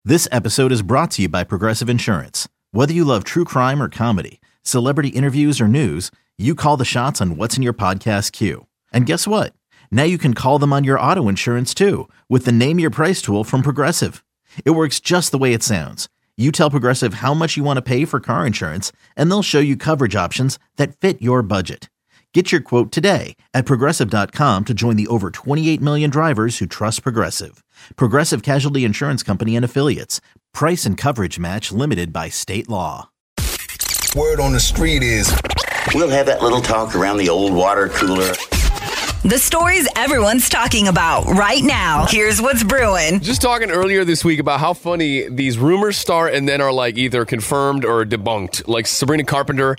This episode is brought to you by Progressive Insurance. Whether you love true crime or comedy, celebrity interviews or news, you call the shots on what's in your podcast queue. And guess what? Now you can call them on your auto insurance too with the Name Your Price tool from Progressive. It works just the way it sounds. You tell Progressive how much you want to pay for car insurance, and they'll show you coverage options that fit your budget. Get your quote today at Progressive.com to join the over 28 million drivers who trust Progressive. Progressive Casualty Insurance Company and Affiliates. Price and coverage match limited by state law. Word on the street is we'll have that little talk around the old water cooler. The stories everyone's talking about right now. Here's what's brewing. Just talking earlier this week about how funny these rumors start and then are like either confirmed or debunked. Like Sabrina Carpenter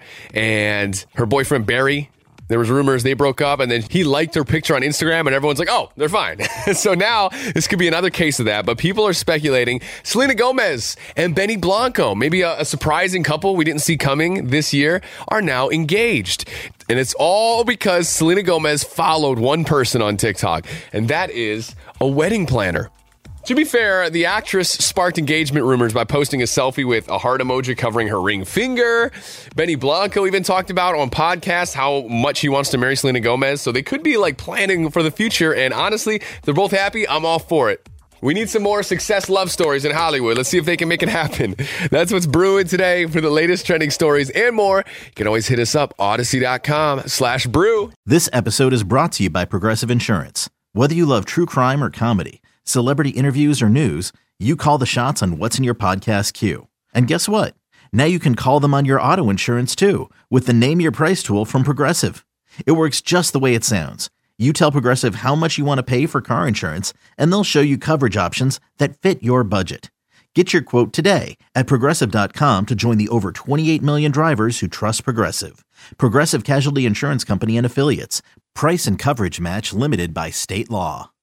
and her boyfriend Barry. There was rumors they broke up, and then he liked her picture on Instagram, and everyone's like, oh, they're fine. So now this could be another case of that, but people are speculating Selena Gomez and Benny Blanco, maybe a surprising couple we didn't see coming this year, are now engaged. And it's all because Selena Gomez followed one person on TikTok, and that is a wedding planner. To be fair, the actress sparked engagement rumors by posting a selfie with a heart emoji covering her ring finger. Benny Blanco even talked about on podcasts how much he wants to marry Selena Gomez. So they could be like planning for the future. And honestly, if they're both happy, I'm all for it. We need some more success love stories in Hollywood. Let's see if they can make it happen. That's what's brewing today. For the latest trending stories and more, you can always hit us up, Odyssey.com/brew. This episode is brought to you by Progressive Insurance. Whether you love true crime or comedy, celebrity interviews or news, you call the shots on what's in your podcast queue. And guess what? Now you can call them on your auto insurance too with the Name Your Price tool from Progressive. It works just the way it sounds. You tell Progressive how much you want to pay for car insurance, and they'll show you coverage options that fit your budget. Get your quote today at Progressive.com to join the over 28 million drivers who trust Progressive. Progressive Casualty Insurance Company and Affiliates. Price and coverage match limited by state law.